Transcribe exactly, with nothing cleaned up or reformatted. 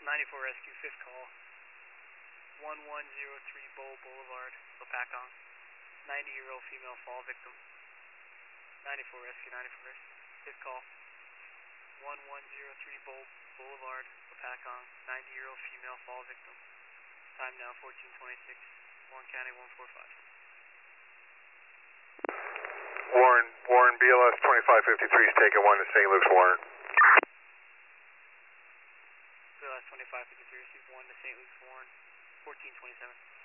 ninety-four Rescue, fifth call. one one zero three Bowl Boulevard, Lopakong. ninety-year-old female fall victim. ninety-four Rescue, ninety-four Rescue, fifth call. one one zero three Bowl Boulevard, Lopakong. ninety-year-old female fall victim. Time now fourteen twenty-six. Warren County one four five. Warren, Warren, B L S twenty-five fifty-three is taking one to Saint Luke's, Warren. B L S twenty-five fifty-three, receive one to Saint Luke's, Warren. fourteen twenty-seven.